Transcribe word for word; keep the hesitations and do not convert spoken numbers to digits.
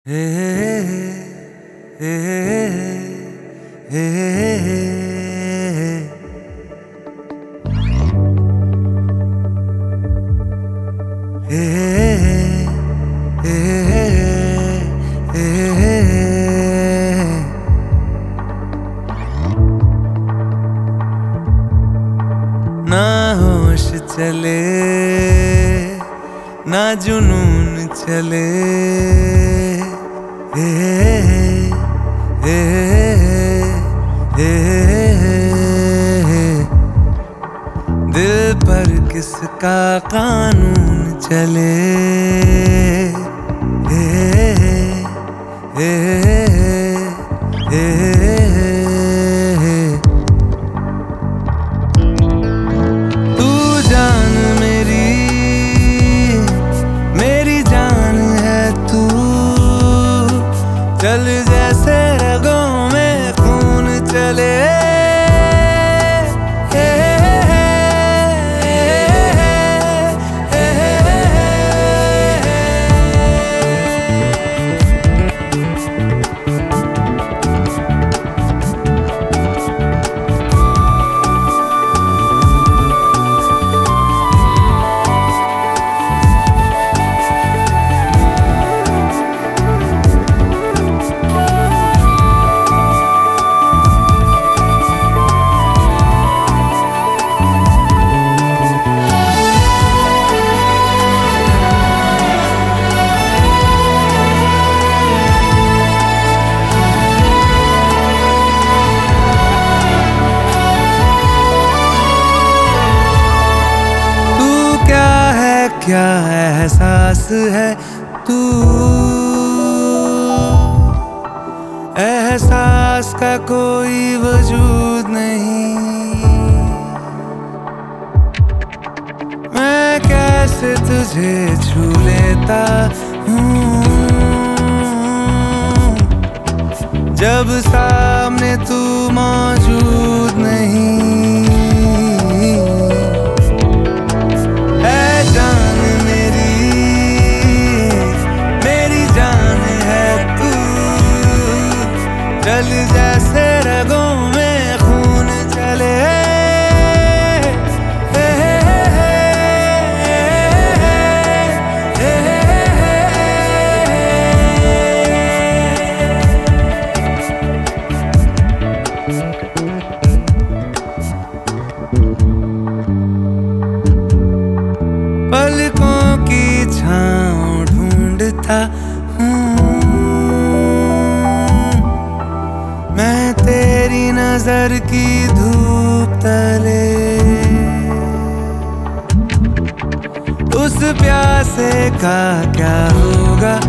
हे हे हे ना होश चले ना जुनून चले, हे हे हे दिल पर किसका कानून चले, हे हे हे तू जान मेरी मेरी जान है तू, चल जैसे रगों में खून चले, क्या एहसास है तू, एहसास का कोई वजूद नहीं, मैं कैसे तुझे छू लेता हूँ जब सामने तू मौजूद नहीं। चल जैसे रगों में खून चले, हे हे हे पलकों की छाँव ढूंढता हूँ मैं तेरी नजर की धूप तले, उस प्यासे का क्या होगा